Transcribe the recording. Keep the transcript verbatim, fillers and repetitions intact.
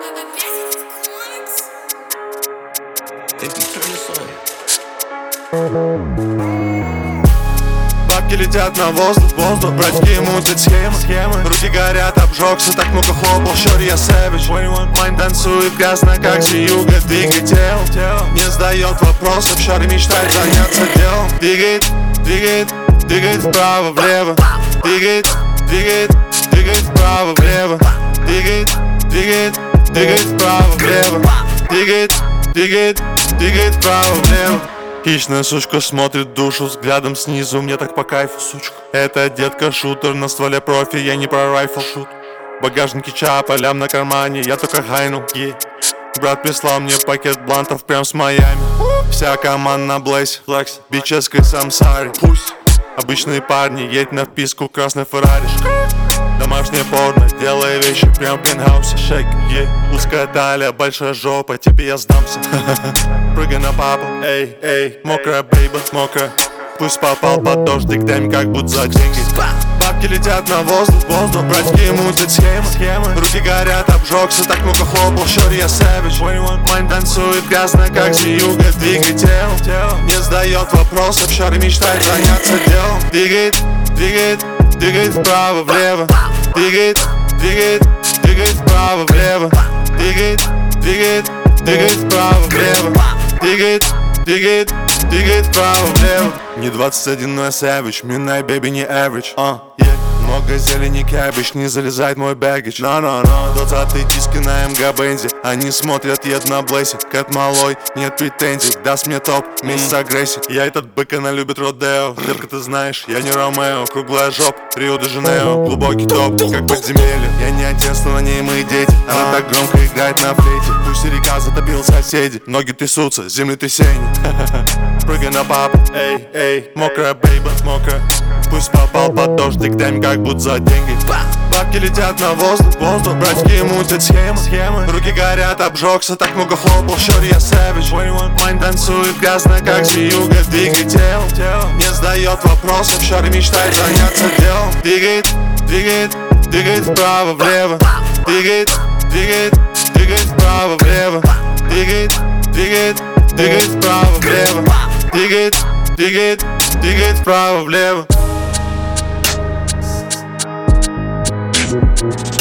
Бабки летят на воздух, воздух. Братики мутят схемы, схемы. Руки горят, обжегся, так много хлопал. Shorty, я savage. Майн танцует грязно, как зиюга. Двигай тело, не задает вопросов. Shorty мечтает заняться делом. Двигает, двигает, двигает вправо-влево. Двигает, двигает, двигает вправо-влево. Двигает, двигает, двигает вправо-влево. Двигает, двигает, двигает вправо-влево. Хищная сучка смотрит в душу взглядом снизу. Мне так по кайфу, сучка. Это детка-шутер, на стволе профи, я не про райфл шут. В багажнике чапа, лям на кармане, я только хайну, yeah. Брат прислал мне пакет блантов прям с Майами. Вся команда на блейс, флекс, бической самсари. Пусть обычные парни, едь на вписку красной Феррари. Домашнее порно, делая вещи прям в пентхаусе. Шейк, yeah. Узкая талия, большая жопа, тебе я сдамся. Прыгай на папу, эй, эй. Мокрая бейба, мокрая. Пусть попал под дождик, дай как будто за деньги. Бабки летят на воздух, воздух. Братики мутят схемы, схемы. Руки горят, обжегся, так много хлопал. Shorty, я savage. Майн танцует грязно, как зиюга. Двигай тело, не задает вопросов. Shorty мечтает заняться делом. Двигает, двигает, двигает вправо-влево. Двигает, двигает, двигает вправо-влево. Двигает, двигает, двигает вправо-влево. Двигает, двигает, двигает вправо-влево. Не двадцать один, но я savage. Midnight baby, не average. uh, yeah. Много зелени, кабич, не залезает мой бэггидж. No-no-no, двадцатые диски на эм гэ бензе. Они смотрят, ед на блейсе. Кэт малой, нет претензий. Даст мне топ, месяц агрессии. Я этот бык, она любит Родео. Дырка, ты знаешь, я не Ромео. Круглая жопа, Рио-де-Жанео. Глубокий топ, как подземелье. Я не отец, но на ней мои дети. Она так громко играет на флейте. Пусть река затопил соседей. Ноги трясутся, землетрясение. Прыгай на папу, эй, эй. Мокрая бейба, мокрая. Пусть попал под дождик, дай как будто за деньги. Бабки летят на воздух, воздух. Братики мутят схемы, схемы. Руки горят, обжегся, так много хлопал. Shorty, я savage. Майн танцует грязно, как зиюга. Двигай тело, не задает вопросов. Shorty мечтает заняться делом. Двигает, двигает, двигает вправо-влево. Двигает, двигает, двигает вправо-влево. Двигает, двигает, двигает вправо-влево. Двигает, двигает, двигает вправо-влево. Thank you.